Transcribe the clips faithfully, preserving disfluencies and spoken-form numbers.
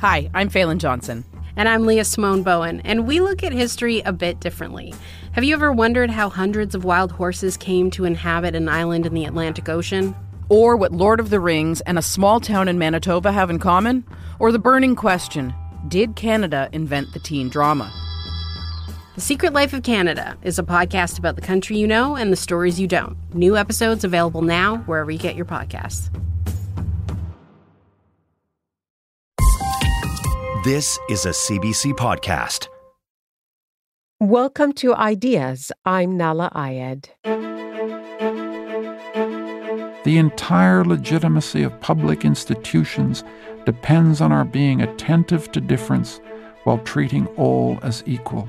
Hi, I'm Phelan Johnson. And I'm Leah Simone Bowen, and we look at history a bit differently. Have you ever wondered how hundreds of wild horses came to inhabit an island in the Atlantic Ocean? Or what Lord of the Rings and a small town in Manitoba have in common? Or the burning question, did Canada invent the teen drama? The Secret Life of Canada is a podcast about the country you know and the stories you don't. New episodes available now wherever you get your podcasts. This is a C B C podcast. Welcome to Ideas. I'm Nahlah Ayed. The entire legitimacy of public institutions depends on our being attentive to difference while treating all as equal.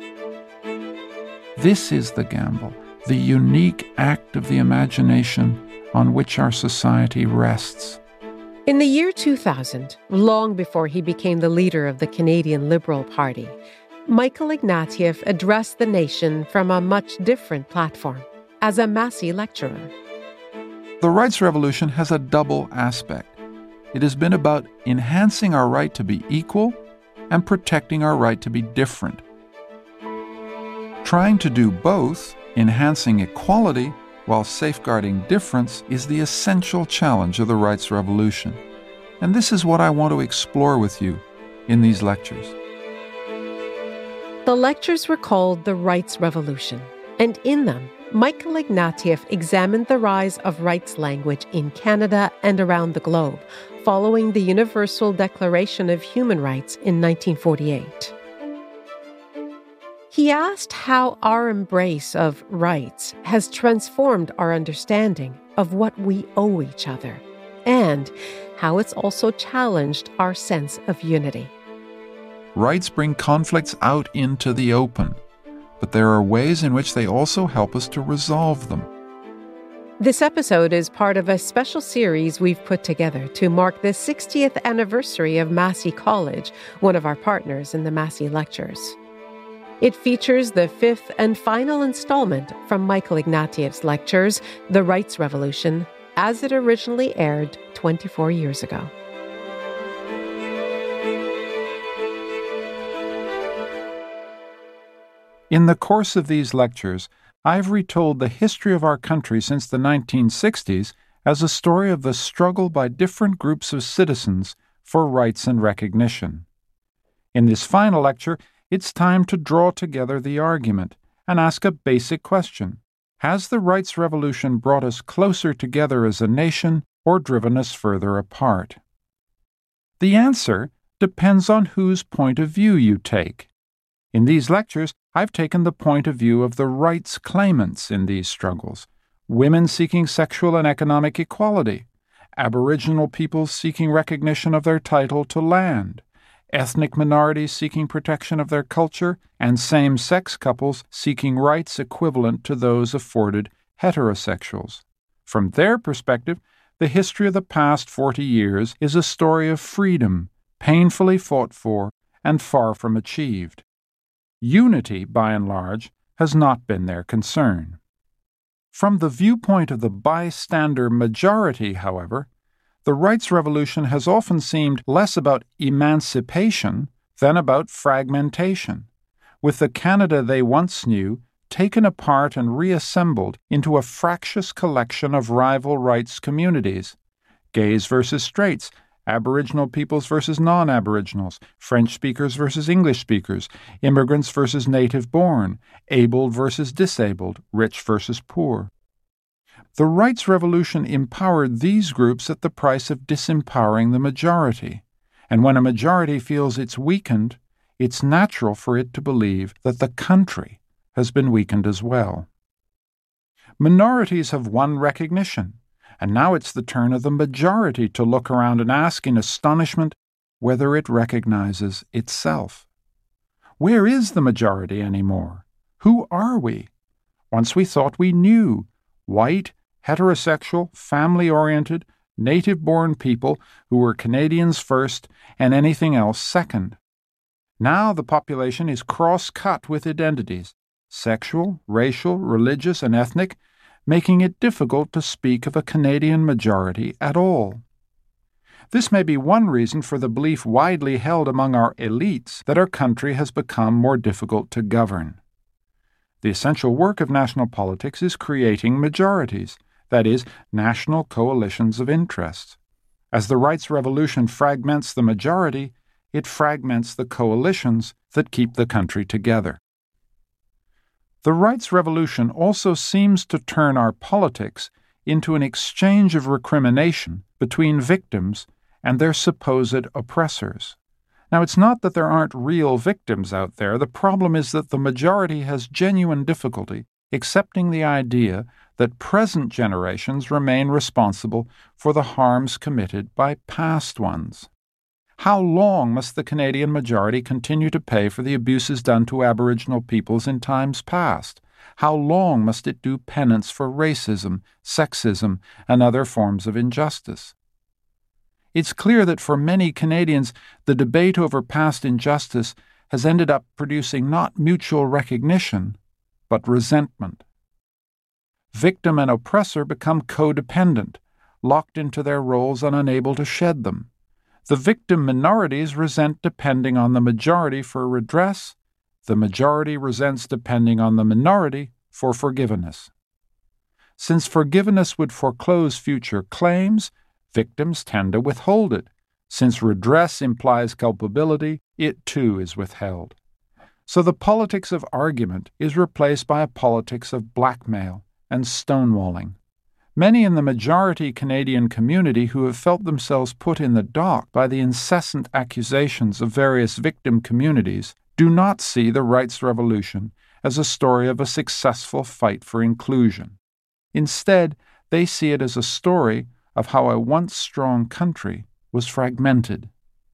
This is the gamble, the unique act of the imagination on which our society rests. In the year two thousand, long before he became the leader of the Canadian Liberal Party, Michael Ignatieff addressed the nation from a much different platform, as a Massey lecturer. The rights revolution has a double aspect. It has been about enhancing our right to be equal and protecting our right to be different. Trying to do both, enhancing equality while safeguarding difference, is the essential challenge of the rights revolution. And this is what I want to explore with you in these lectures. The lectures were called The Rights Revolution, and in them, Michael Ignatieff examined the rise of rights language in Canada and around the globe, following the Universal Declaration of Human Rights in nineteen forty-eight. He asked how our embrace of rights has transformed our understanding of what we owe each other, and how it's also challenged our sense of unity. Rights bring conflicts out into the open, but there are ways in which they also help us to resolve them. This episode is part of a special series we've put together to mark the sixtieth anniversary of Massey College, one of our partners in the Massey Lectures. It features the fifth and final installment from Michael Ignatieff's lectures, The Rights Revolution, as it originally aired twenty-four years ago. In the course of these lectures, I've retold the history of our country since the nineteen sixties as a story of the struggle by different groups of citizens for rights and recognition. In this final lecture, it's time to draw together the argument and ask a basic question. Has the rights revolution brought us closer together as a nation or driven us further apart? The answer depends on whose point of view you take. In these lectures, I've taken the point of view of the rights claimants in these struggles: women seeking sexual and economic equality, Aboriginal peoples seeking recognition of their title to land, ethnic minorities seeking protection of their culture, and same-sex couples seeking rights equivalent to those afforded heterosexuals. From their perspective, the history of the past forty years is a story of freedom, painfully fought for and far from achieved. Unity, by and large, has not been their concern. From the viewpoint of the bystander majority, however, the rights revolution has often seemed less about emancipation than about fragmentation, with the Canada they once knew taken apart and reassembled into a fractious collection of rival rights communities: gays versus straights, Aboriginal peoples versus non-Aboriginals, French speakers versus English speakers, immigrants versus native-born, abled versus disabled, rich versus poor. The rights revolution empowered these groups at the price of disempowering the majority, and when a majority feels it's weakened, it's natural for it to believe that the country has been weakened as well. Minorities have won recognition, and now it's the turn of the majority to look around and ask in astonishment whether it recognizes itself. Where is the majority anymore? Who are we? Once we thought we knew. White, heterosexual, family-oriented, native-born people who were Canadians first and anything else second. Now the population is cross-cut with identities, sexual, racial, religious, and ethnic, making it difficult to speak of a Canadian majority at all. This may be one reason for the belief widely held among our elites that our country has become more difficult to govern. The essential work of national politics is creating majorities, that is, national coalitions of interests. As the rights revolution fragments the majority, it fragments the coalitions that keep the country together. The rights revolution also seems to turn our politics into an exchange of recrimination between victims and their supposed oppressors. Now, it's not that there aren't real victims out there. The problem is that the majority has genuine difficulty accepting the idea that present generations remain responsible for the harms committed by past ones. How long must the Canadian majority continue to pay for the abuses done to Aboriginal peoples in times past? How long must it do penance for racism, sexism, and other forms of injustice? It's clear that for many Canadians, the debate over past injustice has ended up producing not mutual recognition, but resentment. Victim and oppressor become codependent, locked into their roles and unable to shed them. The victim minorities resent depending on the majority for redress. The majority resents depending on the minority for forgiveness. Since forgiveness would foreclose future claims, victims tend to withhold it. Since redress implies culpability, it too is withheld. So the politics of argument is replaced by a politics of blackmail and stonewalling. Many in the majority Canadian community who have felt themselves put in the dock by the incessant accusations of various victim communities do not see the rights revolution as a story of a successful fight for inclusion. Instead, they see it as a story of how a once strong country was fragmented.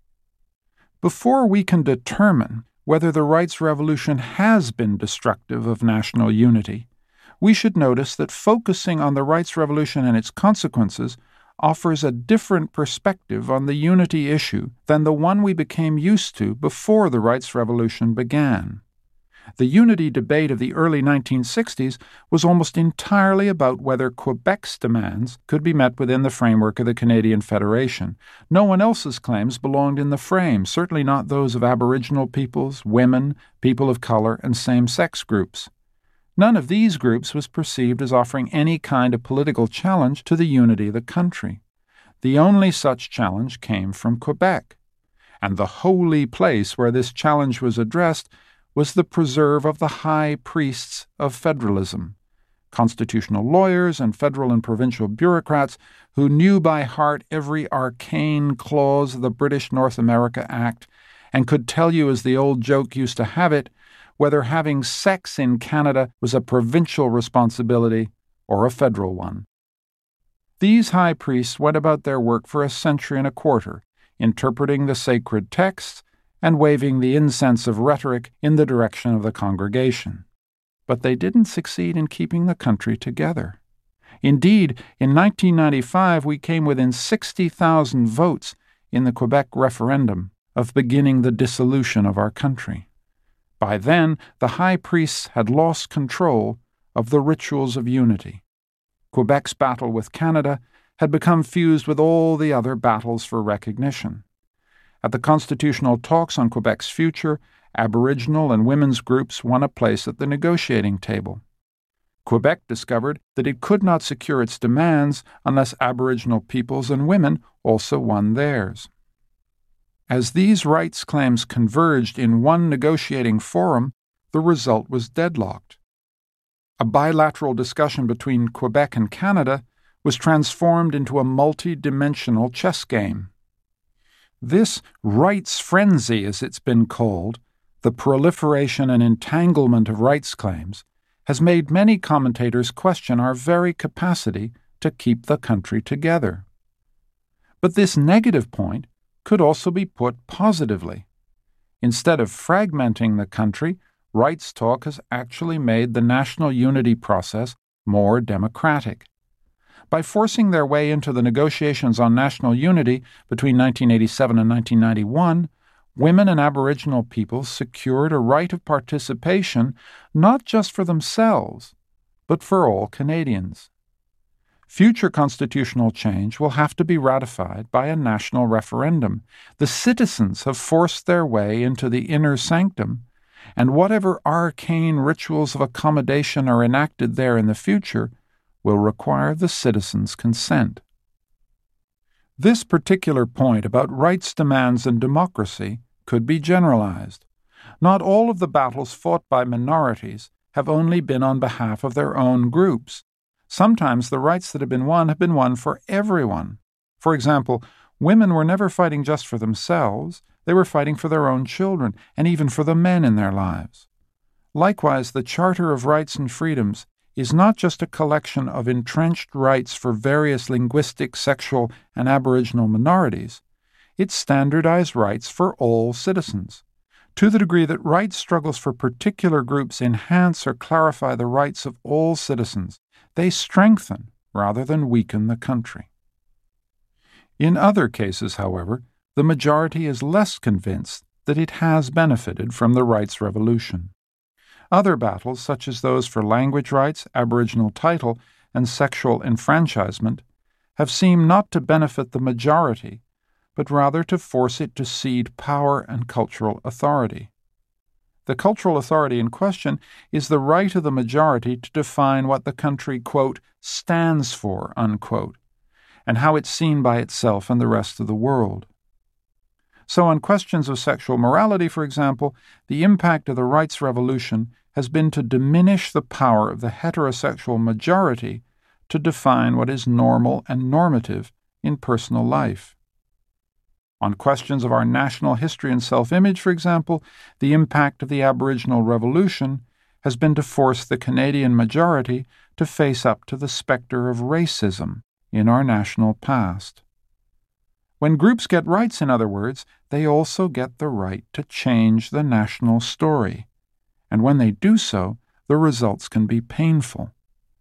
Before we can determine whether the rights revolution has been destructive of national unity, we should notice that focusing on the rights revolution and its consequences offers a different perspective on the unity issue than the one we became used to before the rights revolution began. The unity debate of the early nineteen sixties was almost entirely about whether Quebec's demands could be met within the framework of the Canadian Federation. No one else's claims belonged in the frame, certainly not those of Aboriginal peoples, women, people of color, and same-sex groups. None of these groups was perceived as offering any kind of political challenge to the unity of the country. The only such challenge came from Quebec, and the holy place where this challenge was addressed was the preserve of the high priests of federalism, constitutional lawyers and federal and provincial bureaucrats who knew by heart every arcane clause of the British North America Act and could tell you, as the old joke used to have it, whether having sex in Canada was a provincial responsibility or a federal one. These high priests went about their work for a century and a quarter, interpreting the sacred texts and waving the incense of rhetoric in the direction of the congregation. But they didn't succeed in keeping the country together. Indeed, in nineteen ninety-five we came within sixty thousand votes in the Quebec referendum of beginning the dissolution of our country. By then, the high priests had lost control of the rituals of unity. Quebec's battle with Canada had become fused with all the other battles for recognition. At the constitutional talks on Quebec's future, Aboriginal and women's groups won a place at the negotiating table. Quebec discovered that it could not secure its demands unless Aboriginal peoples and women also won theirs. As these rights claims converged in one negotiating forum, the result was deadlocked. A bilateral discussion between Quebec and Canada was transformed into a multi-dimensional chess game. This rights frenzy, as it's been called, the proliferation and entanglement of rights claims, has made many commentators question our very capacity to keep the country together. But this negative point could also be put positively. Instead of fragmenting the country, rights talk has actually made the national unity process more democratic. By forcing their way into the negotiations on national unity between nineteen eighty-seven and nineteen ninety-one, women and Aboriginal peoples secured a right of participation not just for themselves, but for all Canadians. Future constitutional change will have to be ratified by a national referendum. The citizens have forced their way into the inner sanctum, and whatever arcane rituals of accommodation are enacted there in the future will require the citizens' consent. This particular point about rights demands and democracy could be generalized. Not all of the battles fought by minorities have only been on behalf of their own groups. Sometimes the rights that have been won have been won for everyone. For example, women were never fighting just for themselves. They were fighting for their own children and even for the men in their lives. Likewise, the Charter of Rights and Freedoms is not just a collection of entrenched rights for various linguistic, sexual, and Aboriginal minorities. It's standardized rights for all citizens. To the degree that rights struggles for particular groups enhance or clarify the rights of all citizens, they strengthen rather than weaken the country. In other cases, however, the majority is less convinced that it has benefited from the rights revolution. Other battles, such as those for language rights, Aboriginal title, and sexual enfranchisement, have seemed not to benefit the majority, but rather to force it to cede power and cultural authority. The cultural authority in question is the right of the majority to define what the country, quote, stands for, unquote, and how it's seen by itself and the rest of the world. So on questions of sexual morality, for example, the impact of the rights revolution has been to diminish the power of the heterosexual majority to define what is normal and normative in personal life. On questions of our national history and self-image, for example, the impact of the Aboriginal Revolution has been to force the Canadian majority to face up to the spectre of racism in our national past. When groups get rights, in other words, they also get the right to change the national story. And when they do so, the results can be painful.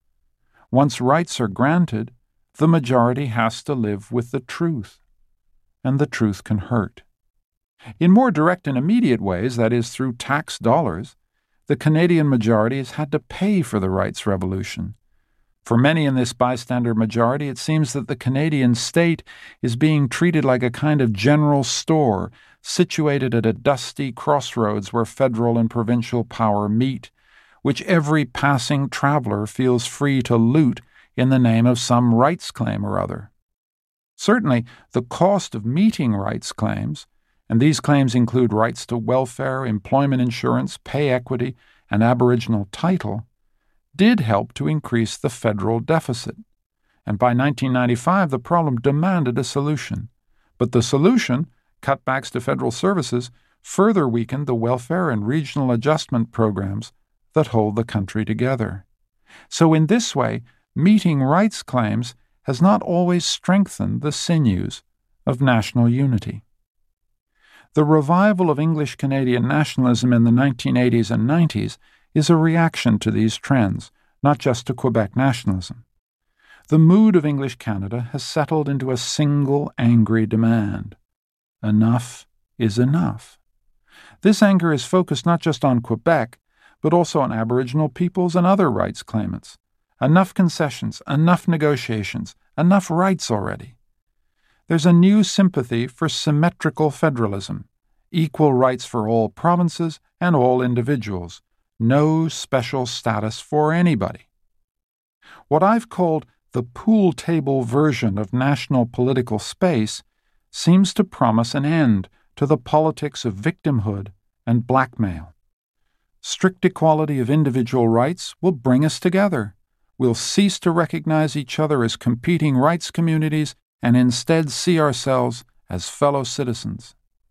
Once rights are granted, the majority has to live with the truth. And the truth can hurt. In more direct and immediate ways, that is, through tax dollars, the Canadian majority has had to pay for the rights revolution. For many in this bystander majority, it seems that the Canadian state is being treated like a kind of general store situated at a dusty crossroads where federal and provincial power meet, which every passing traveler feels free to loot in the name of some rights claim or other. Certainly, the cost of meeting rights claims, and these claims include rights to welfare, employment insurance, pay equity, and Aboriginal title, did help to increase the federal deficit. And by nineteen ninety-five, the problem demanded a solution. But the solution, cutbacks to federal services, further weakened the welfare and regional adjustment programs that hold the country together. So in this way, meeting rights claims has not always strengthened the sinews of national unity. The revival of English-Canadian nationalism in the nineteen eighties and nineties is a reaction to these trends, not just to Quebec nationalism. The mood of English Canada has settled into a single angry demand. Enough is enough. This anger is focused not just on Quebec, but also on Aboriginal peoples and other rights claimants. Enough concessions, enough negotiations, enough rights already. There's a new sympathy for symmetrical federalism, equal rights for all provinces and all individuals, no special status for anybody. What I've called the pool table version of national political space seems to promise an end to the politics of victimhood and blackmail. Strict equality of individual rights will bring us together. We'll cease to recognize each other as competing rights communities and instead see ourselves as fellow citizens.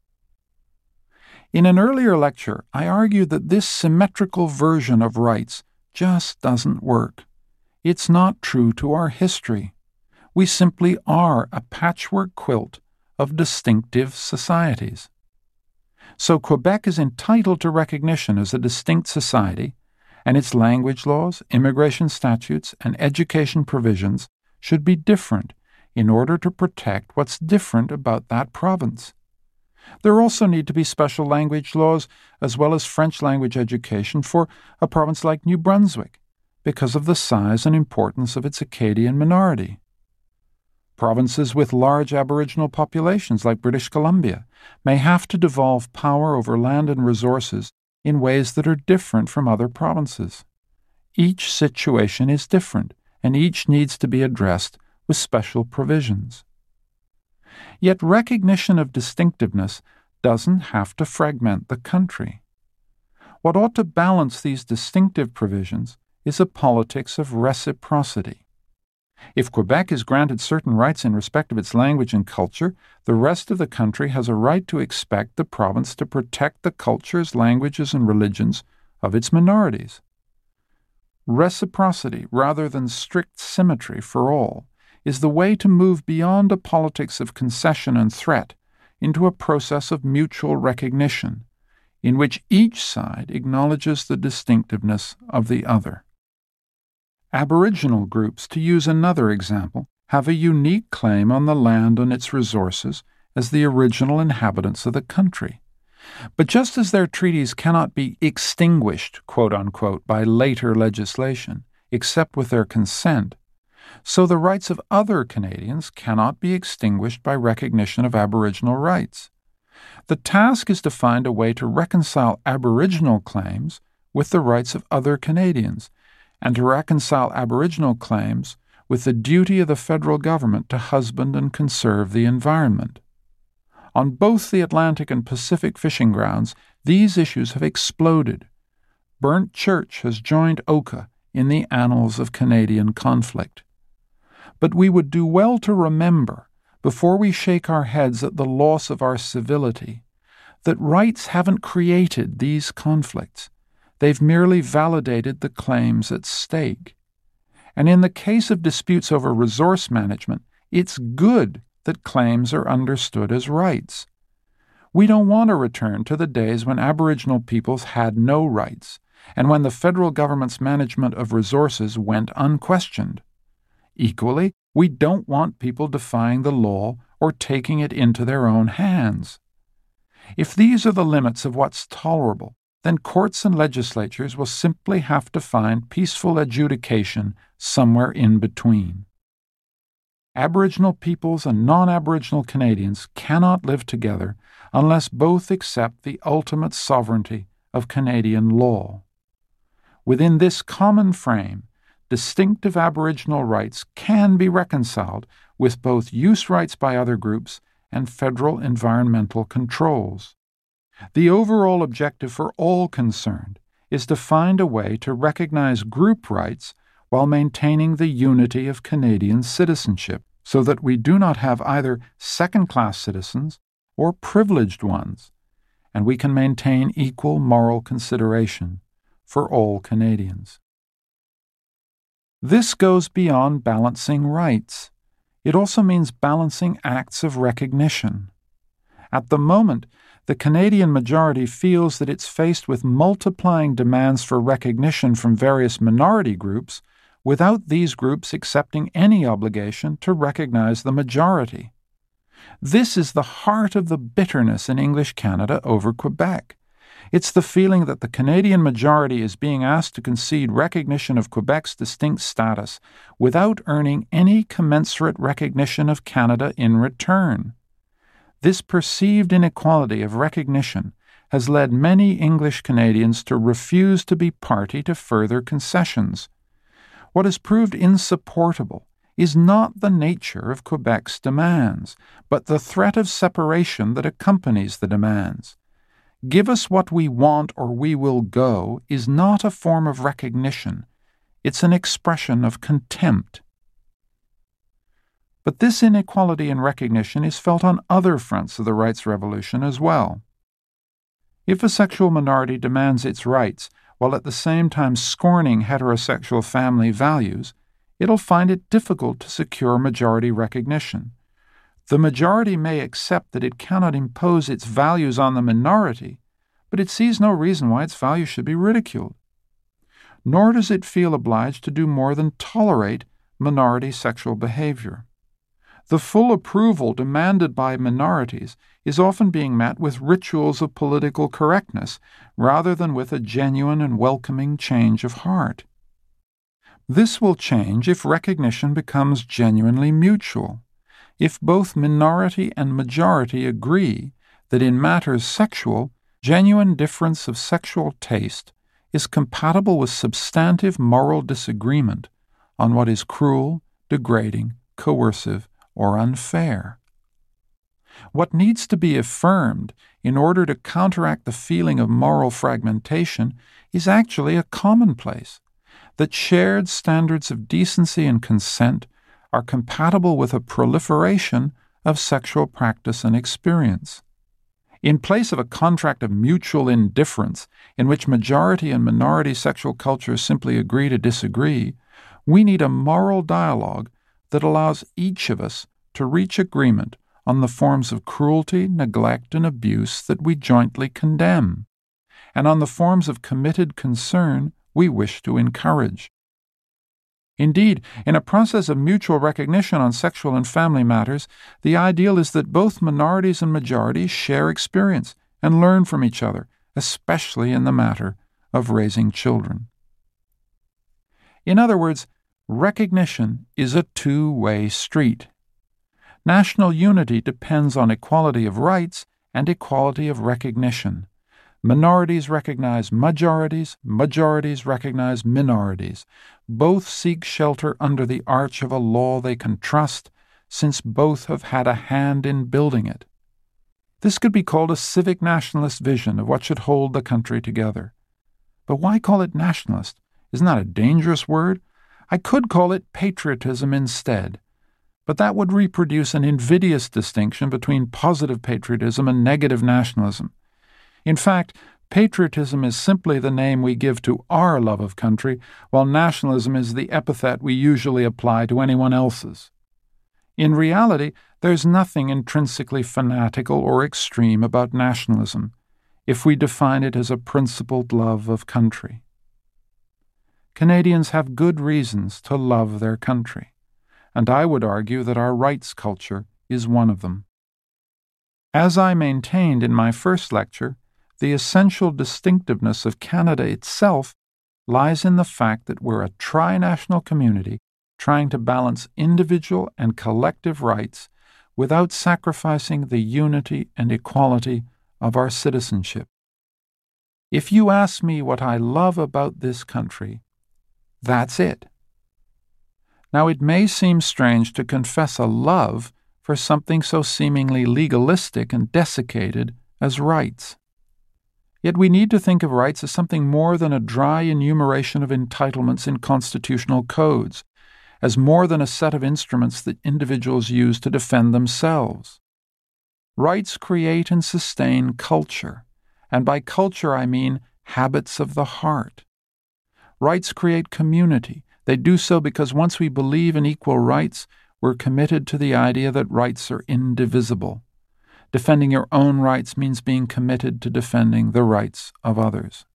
In an earlier lecture, I argued that this symmetrical version of rights just doesn't work. It's not true to our history. We simply are a patchwork quilt of distinctive societies. So Quebec is entitled to recognition as a distinct society, and its language laws, immigration statutes, and education provisions should be different in order to protect what's different about that province. There also need to be special language laws as well as French language education for a province like New Brunswick, because of the size and importance of its Acadian minority. Provinces with large Aboriginal populations like British Columbia may have to devolve power over land and resources in ways that are different from other provinces. Each situation is different, and each needs to be addressed with special provisions. Yet recognition of distinctiveness doesn't have to fragment the country. What ought to balance these distinctive provisions is a politics of reciprocity. If Quebec is granted certain rights in respect of its language and culture, the rest of the country has a right to expect the province to protect the cultures, languages, and religions of its minorities. Reciprocity, rather than strict symmetry for all, is the way to move beyond a politics of concession and threat into a process of mutual recognition, in which each side acknowledges the distinctiveness of the other. Aboriginal groups, to use another example, have a unique claim on the land and its resources as the original inhabitants of the country. But just as their treaties cannot be extinguished, quote unquote, by later legislation, except with their consent, so the rights of other Canadians cannot be extinguished by recognition of Aboriginal rights. The task is to find a way to reconcile Aboriginal claims with the rights of other Canadians, and to reconcile Aboriginal claims with the duty of the federal government to husband and conserve the environment. On both the Atlantic and Pacific fishing grounds, these issues have exploded. Burnt Church has joined Oka in the annals of Canadian conflict. But we would do well to remember, before we shake our heads at the loss of our civility, that rights haven't created these conflicts. They've merely validated the claims at stake. And in the case of disputes over resource management, it's good that claims are understood as rights. We don't want to return to the days when Aboriginal peoples had no rights, and when the federal government's management of resources went unquestioned. Equally, we don't want people defying the law or taking it into their own hands. If these are the limits of what's tolerable, then courts and legislatures will simply have to find peaceful adjudication somewhere in between. Aboriginal peoples and non-Aboriginal Canadians cannot live together unless both accept the ultimate sovereignty of Canadian law. Within this common frame, distinctive Aboriginal rights can be reconciled with both use rights by other groups and federal environmental controls. The overall objective for all concerned is to find a way to recognize group rights while maintaining the unity of Canadian citizenship, so that we do not have either second-class citizens or privileged ones, and we can maintain equal moral consideration for all Canadians. This goes beyond balancing rights. It also means balancing acts of recognition. At the moment, the Canadian majority feels that it's faced with multiplying demands for recognition from various minority groups without these groups accepting any obligation to recognize the majority. This is the heart of the bitterness in English Canada over Quebec. It's the feeling that the Canadian majority is being asked to concede recognition of Quebec's distinct status without earning any commensurate recognition of Canada in return. This perceived inequality of recognition has led many English Canadians to refuse to be party to further concessions. What has proved insupportable is not the nature of Quebec's demands, but the threat of separation that accompanies the demands. Give us what we want or we will go is not a form of recognition. It's an expression of contempt. But this inequality in recognition is felt on other fronts of the rights revolution as well. If a sexual minority demands its rights while at the same time scorning heterosexual family values, it'll find it difficult to secure majority recognition. The majority may accept that it cannot impose its values on the minority, but it sees no reason why its values should be ridiculed. Nor does it feel obliged to do more than tolerate minority sexual behavior. The full approval demanded by minorities is often being met with rituals of political correctness rather than with a genuine and welcoming change of heart. This will change if recognition becomes genuinely mutual, if both minority and majority agree that in matters sexual, genuine difference of sexual taste is compatible with substantive moral disagreement on what is cruel, degrading, coercive, or unfair. What needs to be affirmed in order to counteract the feeling of moral fragmentation is actually a commonplace, that shared standards of decency and consent are compatible with a proliferation of sexual practice and experience. In place of a contract of mutual indifference in which majority and minority sexual cultures simply agree to disagree, we need a moral dialogue that allows each of us to reach agreement on the forms of cruelty, neglect, and abuse that we jointly condemn, and on the forms of committed concern we wish to encourage. Indeed, in a process of mutual recognition on sexual and family matters, the ideal is that both minorities and majorities share experience and learn from each other, especially in the matter of raising children. In other words, recognition is a two-way street. National unity depends on equality of rights and equality of recognition. Minorities recognize majorities, majorities recognize minorities. Both seek shelter under the arch of a law they can trust, since both have had a hand in building it. This could be called a civic nationalist vision of what should hold the country together. But why call it nationalist? Isn't that a dangerous word? I could call it patriotism instead. But that would reproduce an invidious distinction between positive patriotism and negative nationalism. In fact, patriotism is simply the name we give to our love of country, while nationalism is the epithet we usually apply to anyone else's. In reality, there's nothing intrinsically fanatical or extreme about nationalism, if we define it as a principled love of country. Canadians have good reasons to love their country, and I would argue that our rights culture is one of them. As I maintained in my first lecture, the essential distinctiveness of Canada itself lies in the fact that we're a tri-national community trying to balance individual and collective rights without sacrificing the unity and equality of our citizenship. If you ask me what I love about this country, that's it. Now, it may seem strange to confess a love for something so seemingly legalistic and desiccated as rights. Yet we need to think of rights as something more than a dry enumeration of entitlements in constitutional codes, as more than a set of instruments that individuals use to defend themselves. Rights create and sustain culture, and by culture I mean habits of the heart. Rights create community. They do so because once we believe in equal rights, we're committed to the idea that rights are indivisible. Defending your own rights means being committed to defending the rights of others.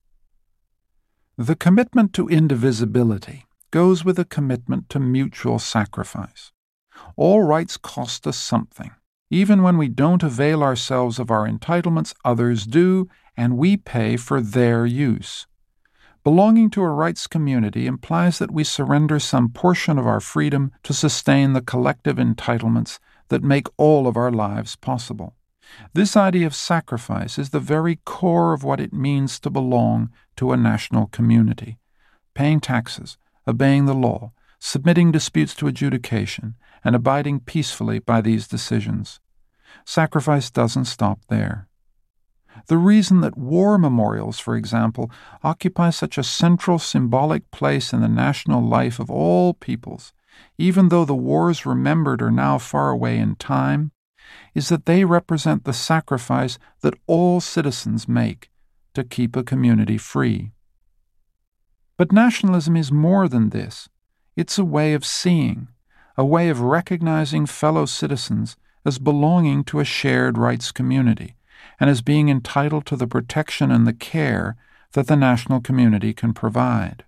The commitment to indivisibility goes with a commitment to mutual sacrifice. All rights cost us something. Even when we don't avail ourselves of our entitlements, others do, and we pay for their use. Belonging to a rights community implies that we surrender some portion of our freedom to sustain the collective entitlements that make all of our lives possible. This idea of sacrifice is the very core of what it means to belong to a national community. Paying taxes, obeying the law, submitting disputes to adjudication, and abiding peacefully by these decisions. Sacrifice doesn't stop there. The reason that war memorials, for example, occupy such a central symbolic place in the national life of all peoples, even though the wars remembered are now far away in time, is that they represent the sacrifice that all citizens make to keep a community free. But nationalism is more than this. It's a way of seeing, a way of recognizing fellow citizens as belonging to a shared rights community, and as being entitled to the protection and the care that the national community can provide.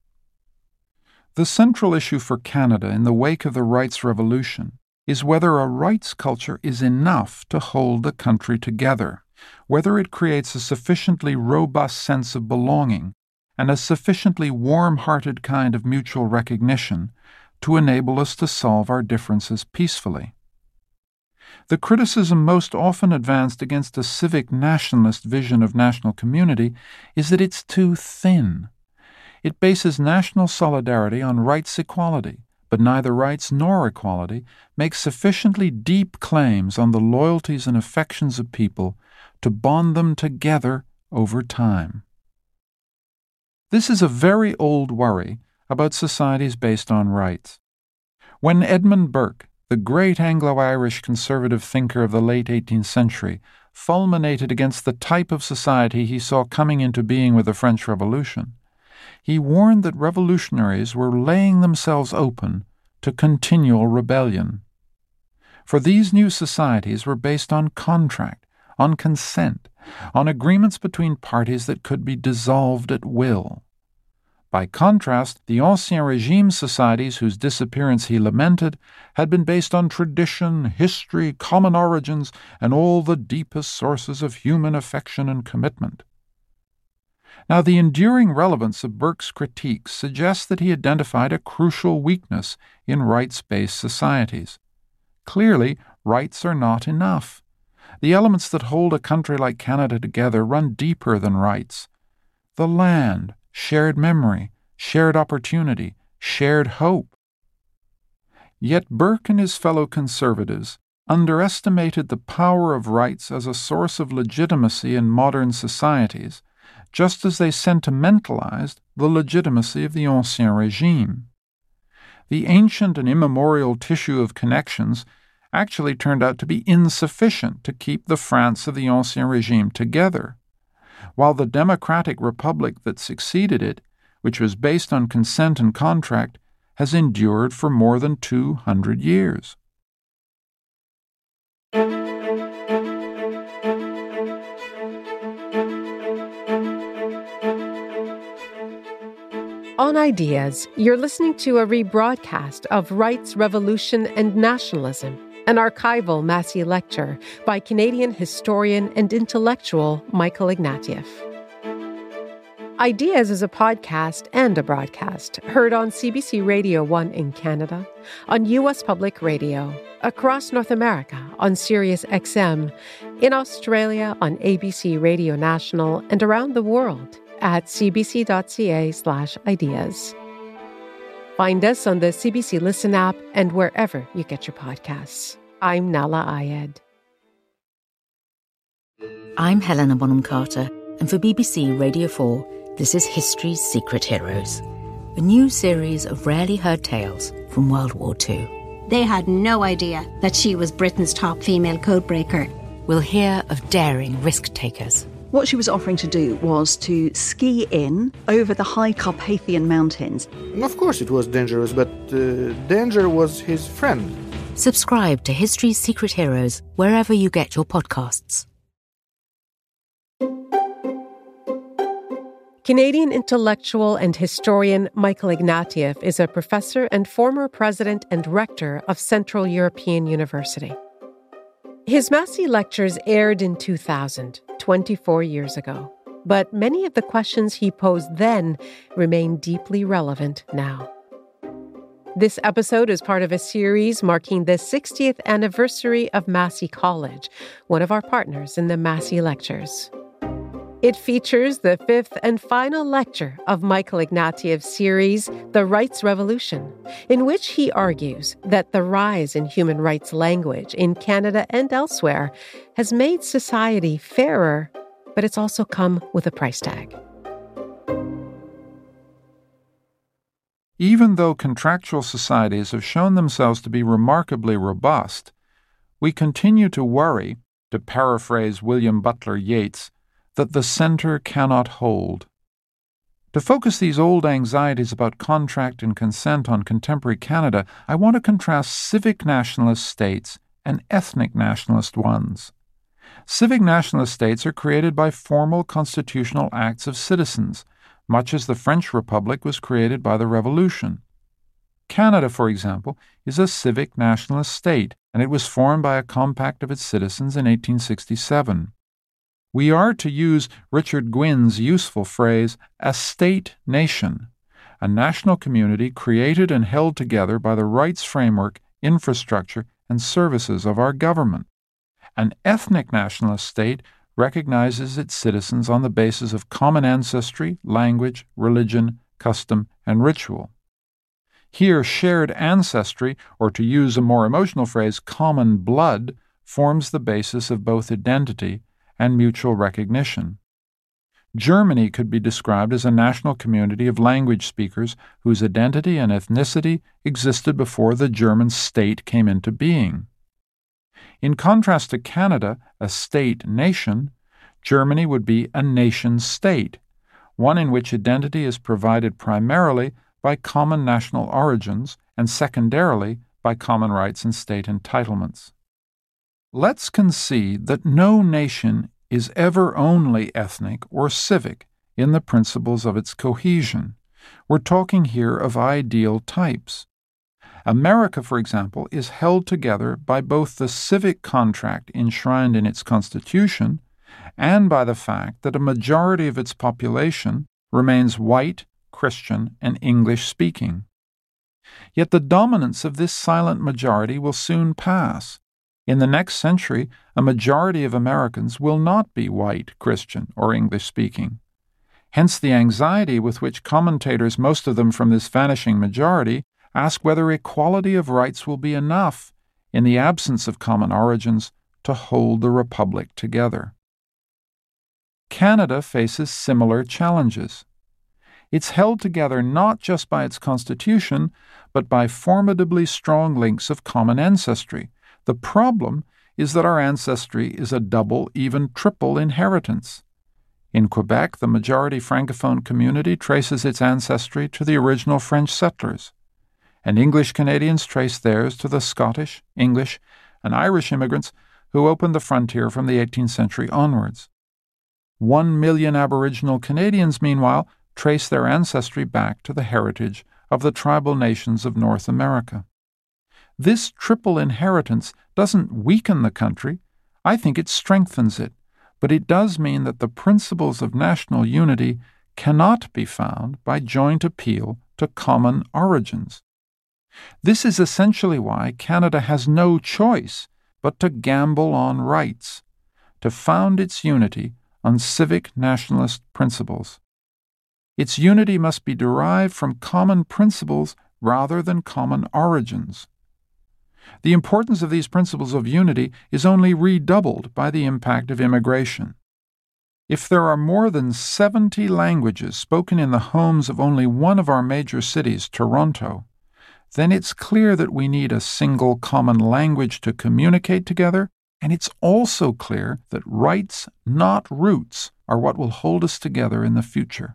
The central issue for Canada in the wake of the rights revolution is whether a rights culture is enough to hold the country together, whether it creates a sufficiently robust sense of belonging, and a sufficiently warm-hearted kind of mutual recognition to enable us to solve our differences peacefully. The criticism most often advanced against a civic nationalist vision of national community is that it's too thin. It bases national solidarity on rights equality, but neither rights nor equality make sufficiently deep claims on the loyalties and affections of people to bond them together over time. This is a very old worry about societies based on rights. When Edmund Burke, the great Anglo-Irish conservative thinker of the late eighteenth century, fulminated against the type of society he saw coming into being with the French Revolution, he warned that revolutionaries were laying themselves open to continual rebellion. For these new societies were based on contract, on consent, on agreements between parties that could be dissolved at will. By contrast, the Ancien Régime societies whose disappearance he lamented had been based on tradition, history, common origins, and all the deepest sources of human affection and commitment. Now, the enduring relevance of Burke's critiques suggests that he identified a crucial weakness in rights-based societies. Clearly, rights are not enough. The elements that hold a country like Canada together run deeper than rights. The land, shared memory, shared opportunity, shared hope. Yet Burke and his fellow conservatives underestimated the power of rights as a source of legitimacy in modern societies, just as they sentimentalized the legitimacy of the Ancien Régime. The ancient and immemorial tissue of connections actually turned out to be insufficient to keep the France of the Ancien Régime together, while the democratic republic that succeeded it, which was based on consent and contract, has endured for more than two hundred years. On Ideas, you're listening to a rebroadcast of Rights, Revolution, and Nationalism, an archival Massey lecture by Canadian historian and intellectual Michael Ignatieff. Ideas is a podcast and a broadcast heard on C B C Radio one in Canada, on U S Public Radio, across North America on Sirius X M, in Australia on A B C Radio National, and around the world at cbc.ca slash ideas. Find us on the C B C Listen app and wherever you get your podcasts. I'm Nahlah Ayed. I'm Helena Bonham Carter, and for B B C Radio four, this is History's Secret Heroes, a new series of rarely heard tales from World War Two. They had no idea that she was Britain's top female codebreaker. We'll hear of daring risk-takers. What she was offering to do was to ski in over the high Carpathian mountains. Of course it was dangerous, but uh, danger was his friend. Subscribe to History's Secret Heroes wherever you get your podcasts. Canadian intellectual and historian Michael Ignatieff is a professor and former president and rector of Central European University. His Massey lectures aired in two thousand, twenty-four years ago, but many of the questions he posed then remain deeply relevant now. This episode is part of a series marking the sixtieth anniversary of Massey College, one of our partners in the Massey Lectures. It features the fifth and final lecture of Michael Ignatieff's series, The Rights Revolution, in which he argues that the rise in human rights language in Canada and elsewhere has made society fairer, but it's also come with a price tag. Even though contractual societies have shown themselves to be remarkably robust, we continue to worry, to paraphrase William Butler Yeats, that the centre cannot hold. To focus these old anxieties about contract and consent on contemporary Canada, I want to contrast civic nationalist states and ethnic nationalist ones. Civic nationalist states are created by formal constitutional acts of citizens, much as the French Republic was created by the Revolution. Canada, for example, is a civic nationalist state, and it was formed by a compact of its citizens in eighteen sixty-seven. We are, to use Richard Gwynn's useful phrase, a state-nation, a national community created and held together by the rights framework, infrastructure, and services of our government. An ethnic nationalist state recognizes its citizens on the basis of common ancestry, language, religion, custom, and ritual. Here, shared ancestry, or to use a more emotional phrase, common blood, forms the basis of both identity and mutual recognition. Germany could be described as a national community of language speakers whose identity and ethnicity existed before the German state came into being. In contrast to Canada, a state-nation, Germany would be a nation-state, one in which identity is provided primarily by common national origins and secondarily by common rights and state entitlements. Let's concede that no nation is ever only ethnic or civic in the principles of its cohesion. We're talking here of ideal types. America, for example, is held together by both the civic contract enshrined in its Constitution and by the fact that a majority of its population remains white, Christian, and English-speaking. Yet the dominance of this silent majority will soon pass. In the next century, a majority of Americans will not be white, Christian, or English-speaking. Hence the anxiety with which commentators, most of them from this vanishing majority, ask whether equality of rights will be enough, in the absence of common origins, to hold the Republic together. Canada faces similar challenges. It's held together not just by its constitution, but by formidably strong links of common ancestry. The problem is that our ancestry is a double, even triple inheritance. In Quebec, the majority Francophone community traces its ancestry to the original French settlers, and English Canadians trace theirs to the Scottish, English, and Irish immigrants who opened the frontier from the eighteenth century onwards. One million Aboriginal Canadians, meanwhile, trace their ancestry back to the heritage of the tribal nations of North America. This triple inheritance doesn't weaken the country. I think it strengthens it, but it does mean that the principles of national unity cannot be found by joint appeal to common origins. This is essentially why Canada has no choice but to gamble on rights, to found its unity on civic nationalist principles. Its unity must be derived from common principles rather than common origins. The importance of these principles of unity is only redoubled by the impact of immigration. If there are more than seventy languages spoken in the homes of only one of our major cities, Toronto, then it's clear that we need a single common language to communicate together, and it's also clear that rights, not roots, are what will hold us together in the future.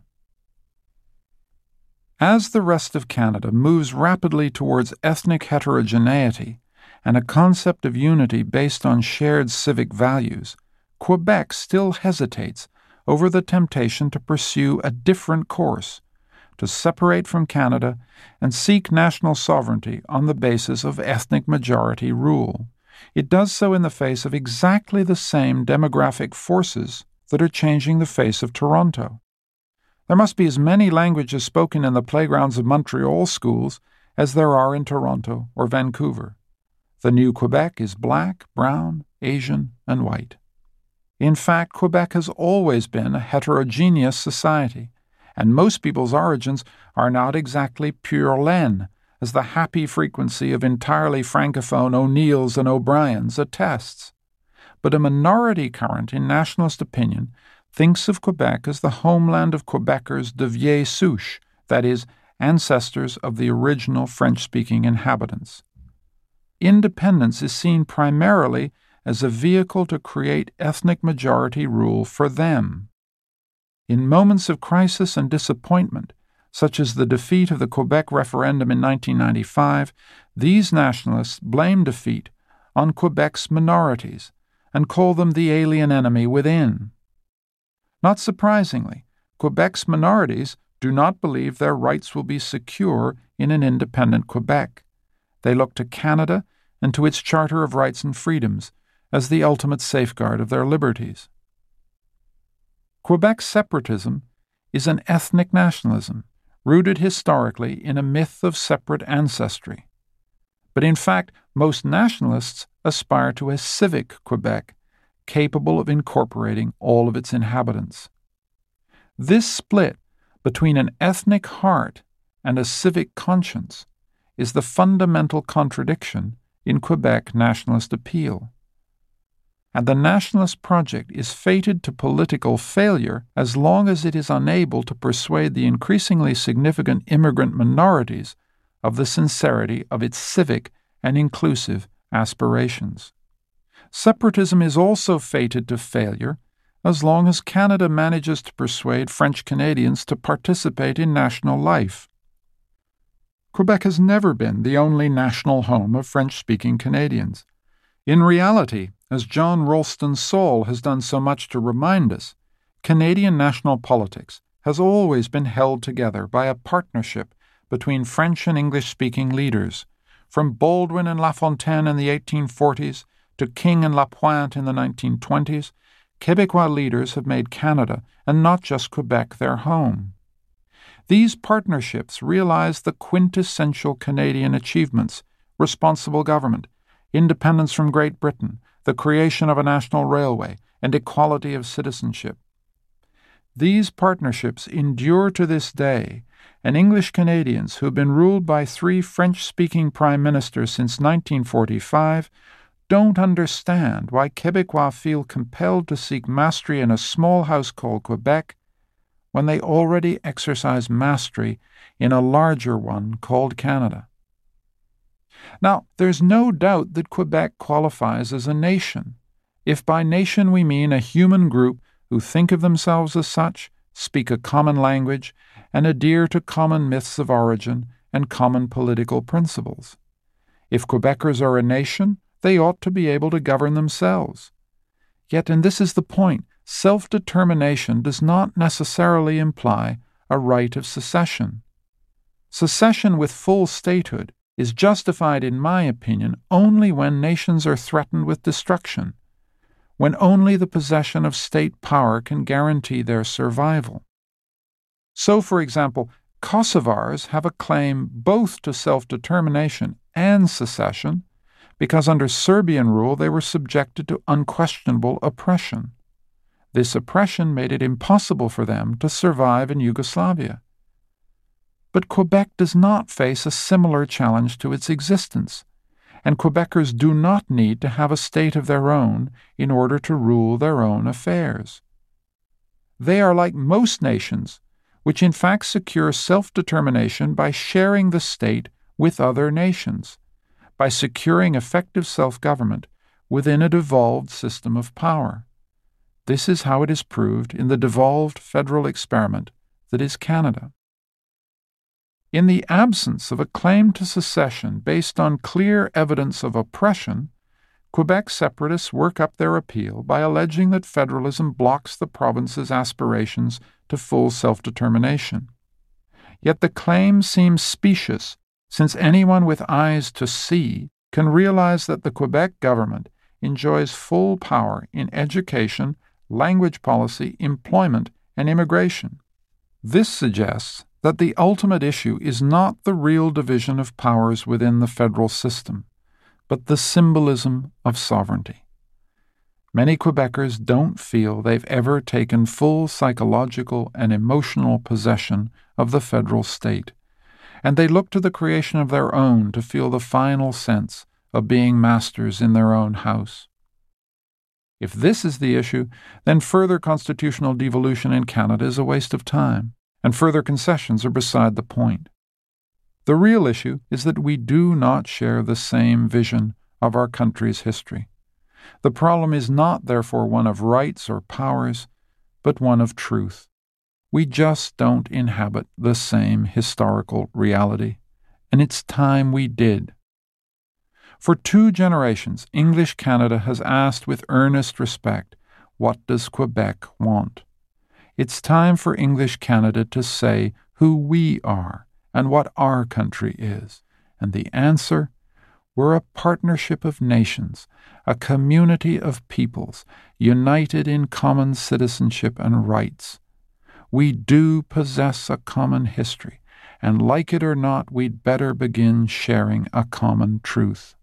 As the rest of Canada moves rapidly towards ethnic heterogeneity and a concept of unity based on shared civic values, Quebec still hesitates over the temptation to pursue a different course, to separate from Canada and seek national sovereignty on the basis of ethnic majority rule. It does so in the face of exactly the same demographic forces that are changing the face of Toronto. There must be as many languages spoken in the playgrounds of Montreal schools as there are in Toronto or Vancouver. The new Quebec is black, brown, Asian, and white. In fact, Quebec has always been a heterogeneous society, and most people's origins are not exactly pure laine, as the happy frequency of entirely francophone O'Neills and O'Briens attests. But a minority current in nationalist opinion thinks of Quebec as the homeland of Quebecers de vieille souche, that is, ancestors of the original French-speaking inhabitants. Independence is seen primarily as a vehicle to create ethnic majority rule for them. In moments of crisis and disappointment, such as the defeat of the Quebec referendum in nineteen ninety-five, these nationalists blame defeat on Quebec's minorities and call them the alien enemy within. Not surprisingly, Quebec's minorities do not believe their rights will be secure in an independent Quebec. They look to Canada and to its Charter of Rights and Freedoms as the ultimate safeguard of their liberties. Quebec separatism is an ethnic nationalism rooted historically in a myth of separate ancestry. But in fact, most nationalists aspire to a civic Quebec capable of incorporating all of its inhabitants. This split between an ethnic heart and a civic conscience is the fundamental contradiction in Quebec nationalist appeal. And the nationalist project is fated to political failure as long as it is unable to persuade the increasingly significant immigrant minorities of the sincerity of its civic and inclusive aspirations. Separatism is also fated to failure as long as Canada manages to persuade French Canadians to participate in national life. Quebec has never been the only national home of French-speaking Canadians. In reality, as John Ralston Saul has done so much to remind us, Canadian national politics has always been held together by a partnership between French and English-speaking leaders. From Baldwin and LaFontaine in the eighteen forties to King and Lapointe in the nineteen twenties, Quebecois leaders have made Canada, and not just Quebec, their home. These partnerships realize the quintessential Canadian achievements: responsible government, independence from Great Britain, the creation of a national railway, and equality of citizenship. These partnerships endure to this day, and English Canadians who have been ruled by three French-speaking prime ministers since nineteen forty-five don't understand why Quebecois feel compelled to seek mastery in a small house called Quebec when they already exercise mastery in a larger one called Canada. Now, there's no doubt that Quebec qualifies as a nation, if by nation we mean a human group who think of themselves as such, speak a common language, and adhere to common myths of origin and common political principles. If Quebecers are a nation, they ought to be able to govern themselves. Yet, and this is the point, self-determination does not necessarily imply a right of secession. Secession with full statehood is justified, in my opinion, only when nations are threatened with destruction, when only the possession of state power can guarantee their survival. So, for example, Kosovars have a claim both to self-determination and secession because under Serbian rule they were subjected to unquestionable oppression. This oppression made it impossible for them to survive in Yugoslavia. But Quebec does not face a similar challenge to its existence, and Quebecers do not need to have a state of their own in order to rule their own affairs. They are like most nations, which in fact secure self-determination by sharing the state with other nations, by securing effective self-government within a devolved system of power. This is how it is proved in the devolved federal experiment that is Canada. In the absence of a claim to secession based on clear evidence of oppression, Quebec separatists work up their appeal by alleging that federalism blocks the province's aspirations to full self-determination. Yet the claim seems specious, since anyone with eyes to see can realize that the Quebec government enjoys full power in education, language policy, employment, and immigration. This suggests that the ultimate issue is not the real division of powers within the federal system, but the symbolism of sovereignty. Many Quebecers don't feel they've ever taken full psychological and emotional possession of the federal state, and they look to the creation of their own to feel the final sense of being masters in their own house. If this is the issue, then further constitutional devolution in Canada is a waste of time, and further concessions are beside the point. The real issue is that we do not share the same vision of our country's history. The problem is not, therefore, one of rights or powers, but one of truth. We just don't inhabit the same historical reality, and it's time we did. For two generations, English Canada has asked with earnest respect, what does Quebec want? It's time for English Canada to say who we are and what our country is. And the answer, We're a partnership of nations, a community of peoples, united in common citizenship and rights. We do possess a common history, and like it or not, we'd better begin sharing a common truth.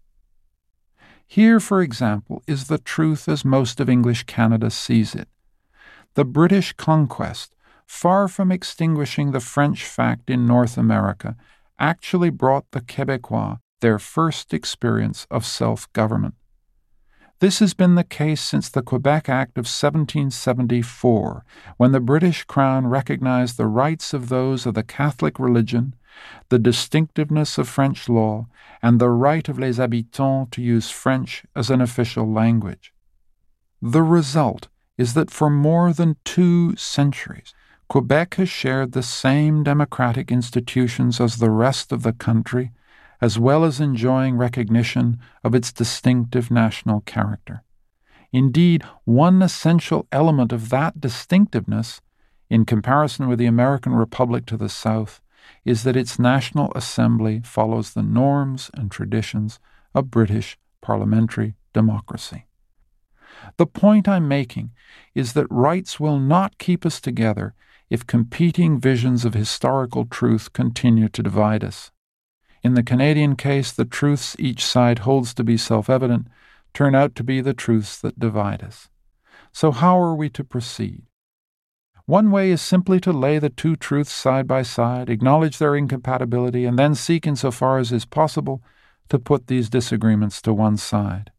Here, for example, is the truth as most of English Canada sees it. The British conquest, far from extinguishing the French fact in North America, actually brought the Québécois their first experience of self-government. This has been the case since the Quebec Act of seventeen seventy-four, when the British Crown recognized the rights of those of the Catholic religion, the distinctiveness of French law, and the right of les habitants to use French as an official language. The result is that for more than two centuries, Quebec has shared the same democratic institutions as the rest of the country, as well as enjoying recognition of its distinctive national character. Indeed, one essential element of that distinctiveness, in comparison with the American Republic to the south, is that its National Assembly follows the norms and traditions of British parliamentary democracy. The point I'm making is that rights will not keep us together if competing visions of historical truth continue to divide us. In the Canadian case, the truths each side holds to be self-evident turn out to be the truths that divide us. So how are we to proceed? One way is simply to lay the two truths side by side, acknowledge their incompatibility, and then seek, insofar as is possible, to put these disagreements to one side.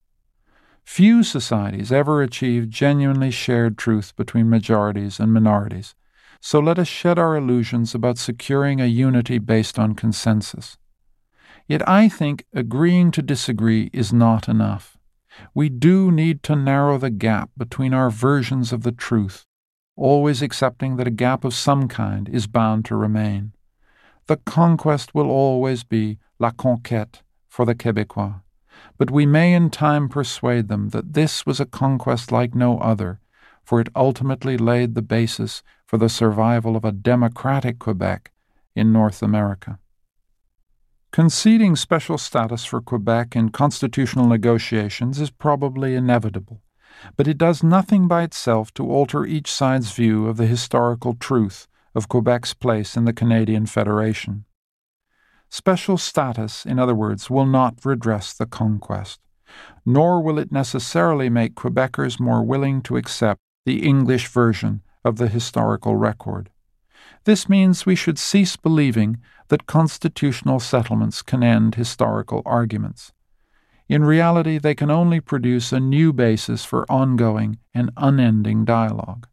Few societies ever achieve genuinely shared truth between majorities and minorities, so let us shed our illusions about securing a unity based on consensus. Yet I think agreeing to disagree is not enough. We do need to narrow the gap between our versions of the truth, always accepting that a gap of some kind is bound to remain. The conquest will always be la conquête for the Québécois, but we may in time persuade them that this was a conquest like no other, for it ultimately laid the basis for the survival of a democratic Quebec in North America. Conceding special status for Quebec in constitutional negotiations is probably inevitable, but it does nothing by itself to alter each side's view of the historical truth of Quebec's place in the Canadian Federation. Special status, in other words, will not redress the conquest, nor will it necessarily make Quebecers more willing to accept the English version of the historical record. This means we should cease believing that constitutional settlements can end historical arguments. In reality, they can only produce a new basis for ongoing and unending dialogue.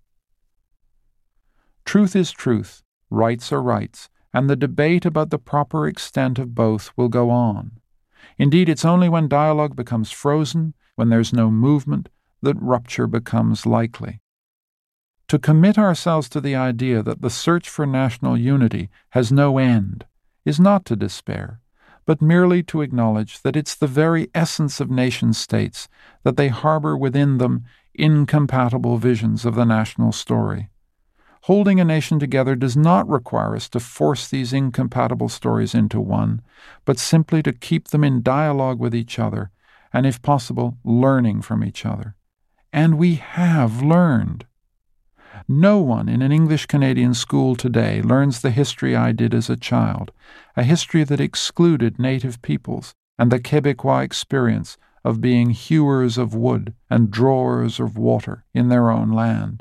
Truth is truth, rights are rights, and the debate about the proper extent of both will go on. Indeed, it's only when dialogue becomes frozen, when there's no movement, that rupture becomes likely. To commit ourselves to the idea that the search for national unity has no end is not to despair, but merely to acknowledge that it's the very essence of nation-states that they harbor within them incompatible visions of the national story. Holding a nation together does not require us to force these incompatible stories into one, but simply to keep them in dialogue with each other, and if possible, learning from each other. And we have learned. No one in an English-Canadian school today learns the history I did as a child, a history that excluded native peoples and the Québécois experience of being hewers of wood and drawers of water in their own land.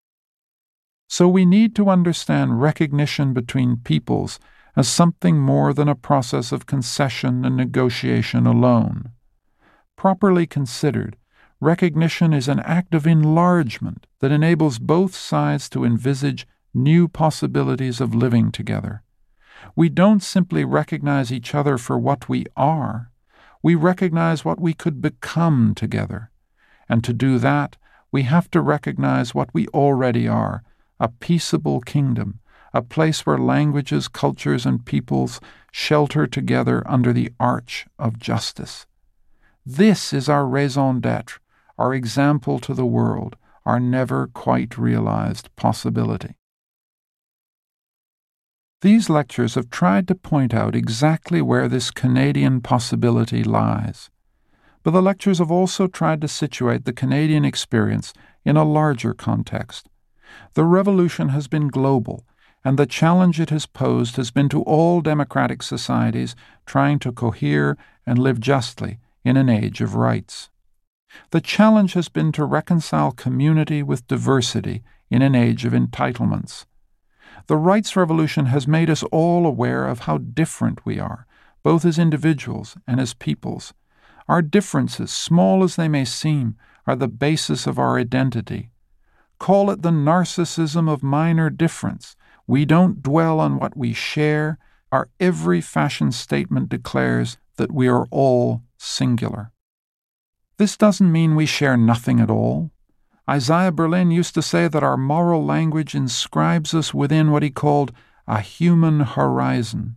So we need to understand recognition between peoples as something more than a process of concession and negotiation alone. Properly considered, recognition is an act of enlargement that enables both sides to envisage new possibilities of living together. We don't simply recognize each other for what we are, we recognize what we could become together. And to do that, we have to recognize what we already are, a peaceable kingdom, a place where languages, cultures, and peoples shelter together under the arch of justice. This is our raison d'être, our example to the world, our never quite realized possibility. These lectures have tried to point out exactly where this Canadian possibility lies. But the lectures have also tried to situate the Canadian experience in a larger context. The revolution has been global, and the challenge it has posed has been to all democratic societies trying to cohere and live justly in an age of rights. The challenge has been to reconcile community with diversity in an age of entitlements. The rights revolution has made us all aware of how different we are, both as individuals and as peoples. Our differences, small as they may seem, are the basis of our identity. Call it the narcissism of minor difference. We don't dwell on what we share. Our every fashion statement declares that we are all singular. This doesn't mean we share nothing at all. Isaiah Berlin used to say that our moral language inscribes us within what he called a human horizon.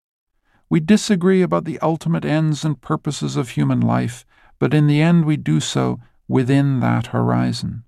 We disagree about the ultimate ends and purposes of human life, but in the end we do so within that horizon.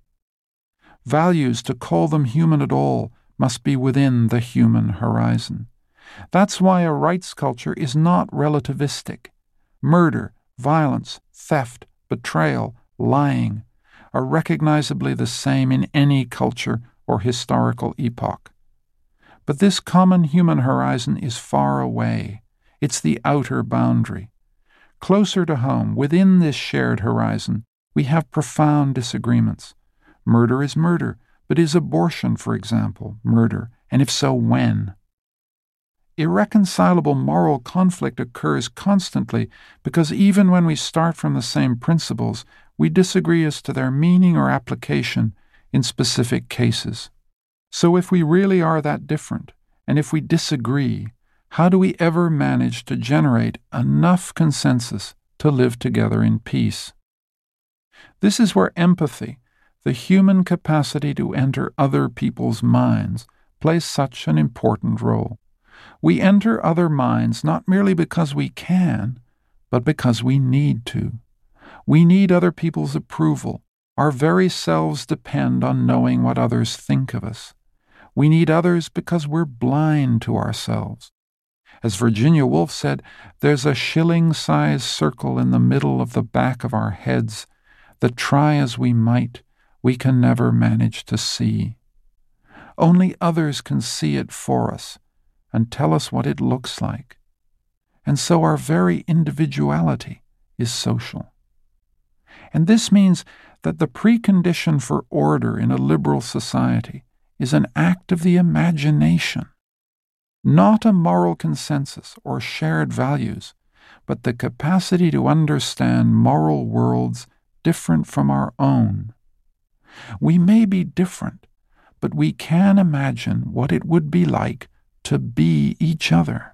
Values, to call them human at all, must be within the human horizon. That's why a rights culture is not relativistic. Murder, violence, theft, betrayal, lying are recognizably the same in any culture or historical epoch. But this common human horizon is far away. It's the outer boundary. Closer to home, within this shared horizon, we have profound disagreements. Murder is murder, but is abortion, for example, murder? And if so, when? Irreconcilable moral conflict occurs constantly because even when we start from the same principles, we disagree as to their meaning or application in specific cases. So if we really are that different, and if we disagree, how do we ever manage to generate enough consensus to live together in peace? This is where empathy, the human capacity to enter other people's minds, plays such an important role. We enter other minds not merely because we can, but because we need to. We need other people's approval. Our very selves depend on knowing what others think of us. We need others because we're blind to ourselves. As Virginia Woolf said, there's a shilling-sized circle in the middle of the back of our heads that, try as we might, we can never manage to see. Only others can see it for us and tell us what it looks like. And so our very individuality is social. And this means that the precondition for order in a liberal society is an act of the imagination, not a moral consensus or shared values, but the capacity to understand moral worlds different from our own. We may be different, but we can imagine what it would be like to be each other.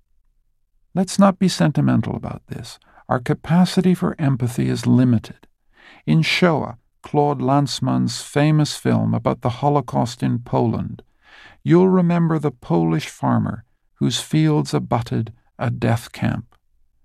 Let's not be sentimental about this. Our capacity for empathy is limited. In Shoah, Claude Lanzmann's famous film about the Holocaust in Poland, you'll remember the Polish farmer whose fields abutted a death camp.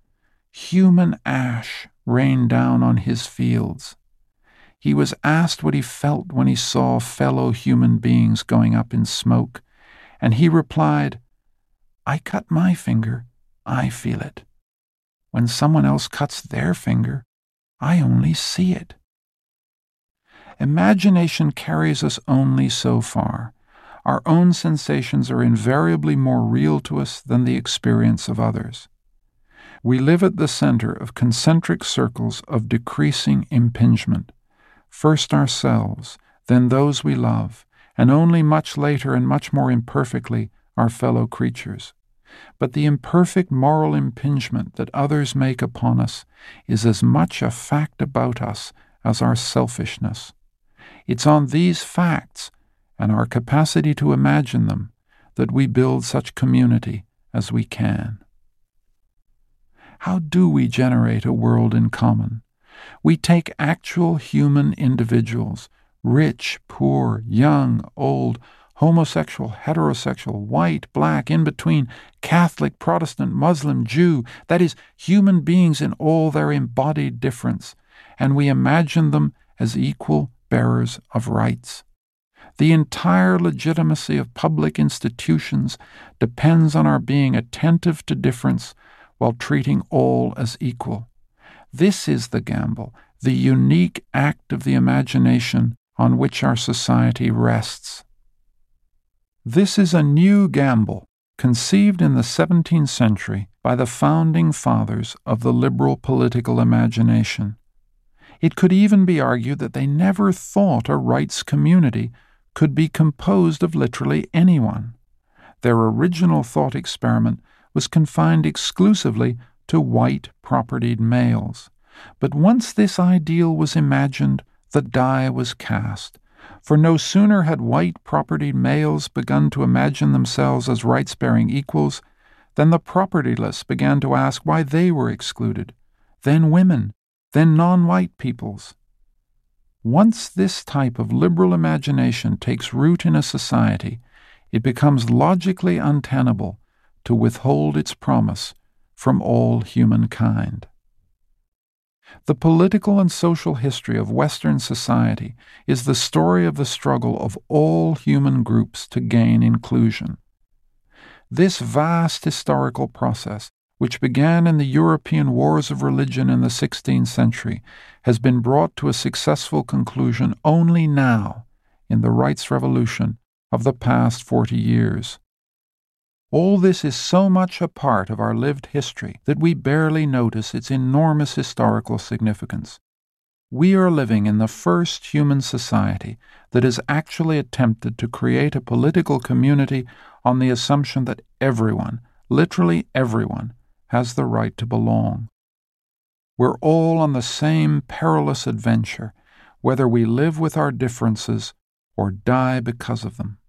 Human ash rained down on his fields. He was asked what he felt when he saw fellow human beings going up in smoke, and he replied, "I cut my finger, I feel it. When someone else cuts their finger, I only see it." Imagination carries us only so far. Our own sensations are invariably more real to us than the experience of others. We live at the center of concentric circles of decreasing impingement, first ourselves, then those we love, and only much later and much more imperfectly our fellow creatures. But the imperfect moral impingement that others make upon us is as much a fact about us as our selfishness. It's on these facts and our capacity to imagine them that we build such community as we can. How do we generate a world in common? We take actual human individuals, rich, poor, young, old, homosexual, heterosexual, white, black, in between, Catholic, Protestant, Muslim, Jew, that is, human beings in all their embodied difference, and we imagine them as equal bearers of rights. The entire legitimacy of public institutions depends on our being attentive to difference while treating all as equal. This is the gamble, the unique act of the imagination on which our society rests. This is a new gamble, conceived in the seventeenth century by the founding fathers of the liberal political imagination. It could even be argued that they never thought a rights community could be composed of literally anyone. Their original thought experiment was confined exclusively to white propertied males. But once this ideal was imagined, the die was cast. For no sooner had white propertied males begun to imagine themselves as rights-bearing equals than the propertyless began to ask why they were excluded, then women, then non-white peoples. Once this type of liberal imagination takes root in a society, it becomes logically untenable to withhold its promise from all humankind. The political and social history of Western society is the story of the struggle of all human groups to gain inclusion. This vast historical process, which began in the European wars of religion in the sixteenth century, has been brought to a successful conclusion only now, in the rights revolution of the past forty years. All this is so much a part of our lived history that we barely notice its enormous historical significance. We are living in the first human society that has actually attempted to create a political community on the assumption that everyone, literally everyone, has the right to belong. We're all on the same perilous adventure, whether we live with our differences or die because of them.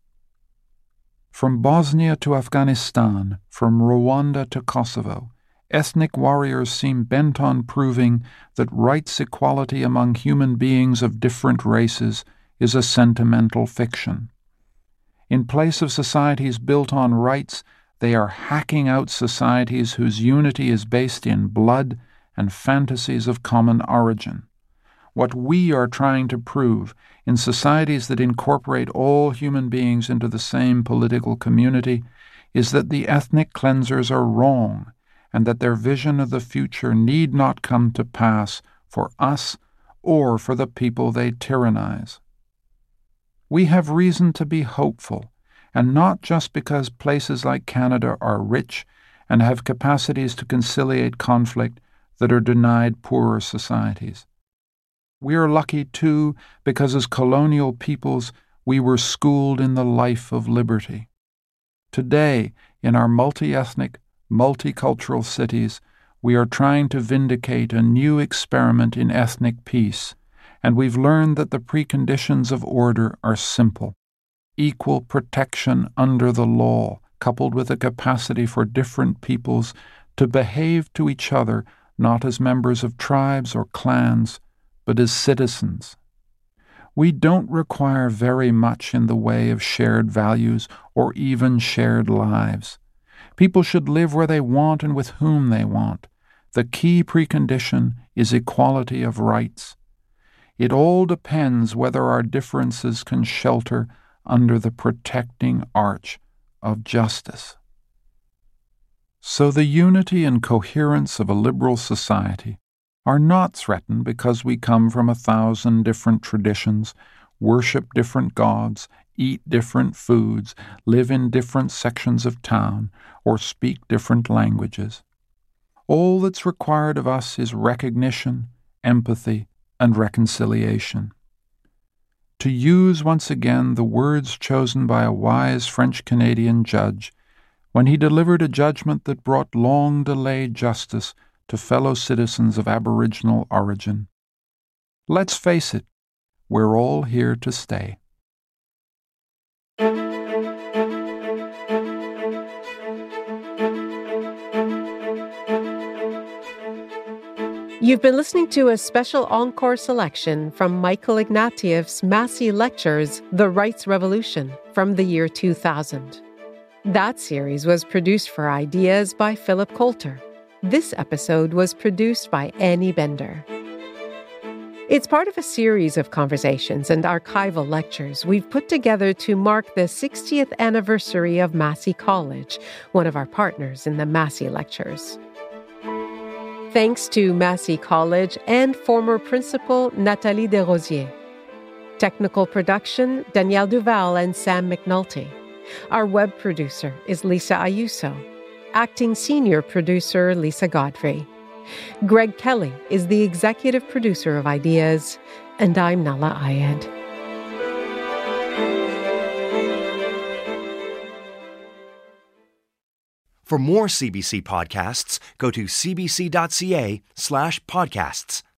From Bosnia to Afghanistan, from Rwanda to Kosovo, ethnic warriors seem bent on proving that rights equality among human beings of different races is a sentimental fiction. In place of societies built on rights, they are hacking out societies whose unity is based in blood and fantasies of common origin. What we are trying to prove in societies that incorporate all human beings into the same political community is that the ethnic cleansers are wrong and that their vision of the future need not come to pass for us or for the people they tyrannize. We have reason to be hopeful, and not just because places like Canada are rich and have capacities to conciliate conflict that are denied poorer societies. We are lucky, too, because as colonial peoples we were schooled in the life of liberty. Today, in our multi-ethnic, multicultural cities, we are trying to vindicate a new experiment in ethnic peace, and we've learned that the preconditions of order are simple. Equal protection under the law, coupled with a capacity for different peoples to behave to each other not as members of tribes or clans, but as citizens. We don't require very much in the way of shared values or even shared lives. People should live where they want and with whom they want. The key precondition is equality of rights. It all depends whether our differences can shelter under the protecting arch of justice. So the unity and coherence of a liberal society are not threatened because we come from a thousand different traditions, worship different gods, eat different foods, live in different sections of town, or speak different languages. All that's required of us is recognition, empathy, and reconciliation. To use once again the words chosen by a wise French-Canadian judge when he delivered a judgment that brought long-delayed justice to fellow citizens of Aboriginal origin. Let's face it, we're all here to stay. You've been listening to a special encore selection from Michael Ignatieff's Massey Lectures, The Rights Revolution, from the year two thousand. That series was produced for Ideas by Philip Coulter. This episode was produced by Annie Bender. It's part of a series of conversations and archival lectures we've put together to mark the sixtieth anniversary of Massey College, one of our partners in the Massey Lectures. Thanks to Massey College and former principal Nathalie Desrosiers. Technical production, Danielle Duval and Sam McNulty. Our web producer is Lisa Ayuso. Acting senior producer, Lisa Godfrey. Greg Kelly is the executive producer of Ideas, and I'm Nala Ayed. For more C B C podcasts, go to cbc.ca slash podcasts.